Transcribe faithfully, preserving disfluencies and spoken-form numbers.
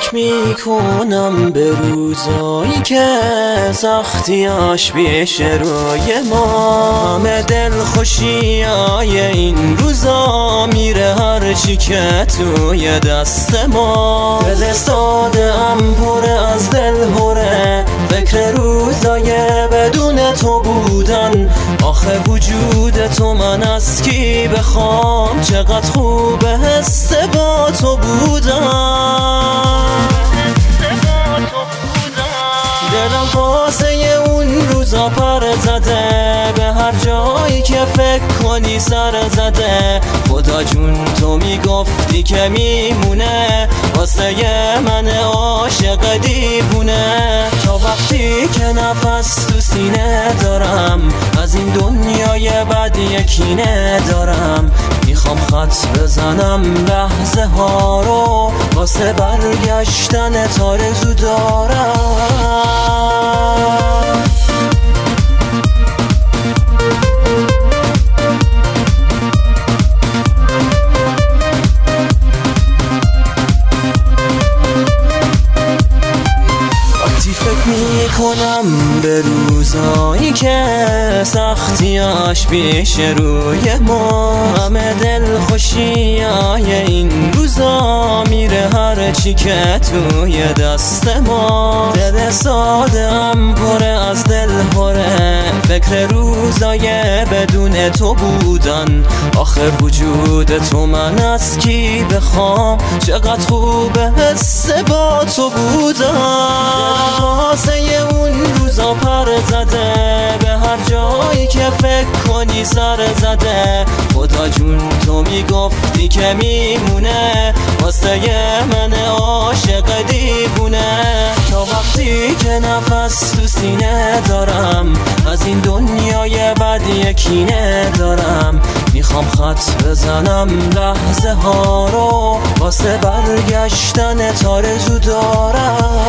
فکر میکنم به روزایی که سختیاش پیش روی ما، همه دل خوشیای این روزا میره هرچی که توی دست ما. دل ساده ام پر از دل هره، فکر روزای بدون تو بودن. آخه وجود تو من از کی بخوام، چقدر خوبه حس با تو بودن. دلم واسه اون روزا پر زده، به هر جایی که فکر کنی سر زده. خدا جون تو میگفتی که میمونه واسه من عاشق دیوونه. تا وقتی که نفس تو سینه دارم، از این دنیای بد یکینه دارم. میخوام خط بزنم لحظه ها رو، واسه برگشتن آرزو دارم. میکنم به روزایی که سختیاش پیش روی ما، همه دل خوشیای این روزا میره هرچی که توی دست ما. دل ساده ام پر از دل هره، فکر روزای بدون تو بودن. آخه وجود تو من از کی بخوام، چقدر خوبه حس با تو بودن. واسه اون روزا پر زده، به هر جایی که فکر کنی سر زده. خدا جون تو میگفتی که میمونه واسه من عاشق دیوونه. تا وقتی که نفس تو سینه دارم، از این دنیای بد یکینه دارم. میخوام خط بزنم لحظه ها رو، واسه برگشتن آرزو دارم.